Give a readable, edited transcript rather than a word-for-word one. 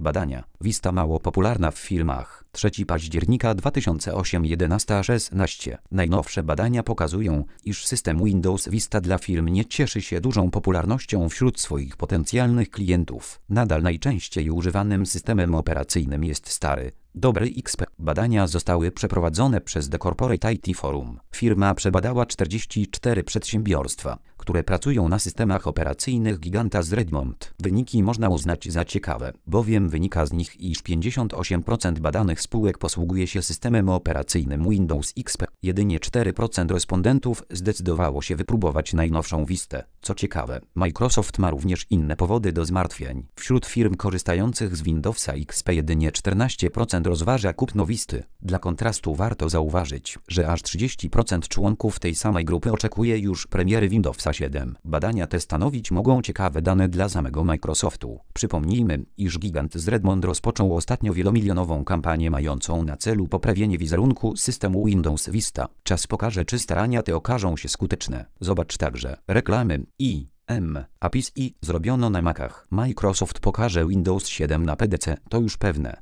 Badania. Vista mało popularna w firmach. 3 października 2008 11:16. Najnowsze badania pokazują, iż system Windows Vista dla firm nie cieszy się dużą popularnością wśród swoich potencjalnych klientów. Nadal najczęściej używanym systemem operacyjnym jest stary, dobry XP. Badania zostały przeprowadzone przez The Corporate IT Forum. Firma przebadała 44 przedsiębiorstwa, które pracują na systemach operacyjnych giganta z Redmond. Wyniki można uznać za ciekawe, bowiem wynika z nich, iż 58% badanych spółek posługuje się systemem operacyjnym Windows XP. Jedynie 4% respondentów zdecydowało się wypróbować najnowszą Vistę. Co ciekawe, Microsoft ma również inne powody do zmartwień. Wśród firm korzystających z Windowsa XP jedynie 14% rozważa kupno Visty. Dla kontrastu warto zauważyć, że aż 30% członków tej samej grupy oczekuje już premiery Windowsa 7. Badania te stanowić mogą ciekawe dane dla samego Microsoftu. Przypomnijmy, iż gigant z Redmond rozpoczął ostatnio wielomilionową kampanię mającą na celu poprawienie wizerunku systemu Windows Vista. Czas pokaże, czy starania te okażą się skuteczne. Zobacz także reklamy APIS i zrobiono na Macach. Microsoft pokaże Windows 7 na PDC, to już pewne.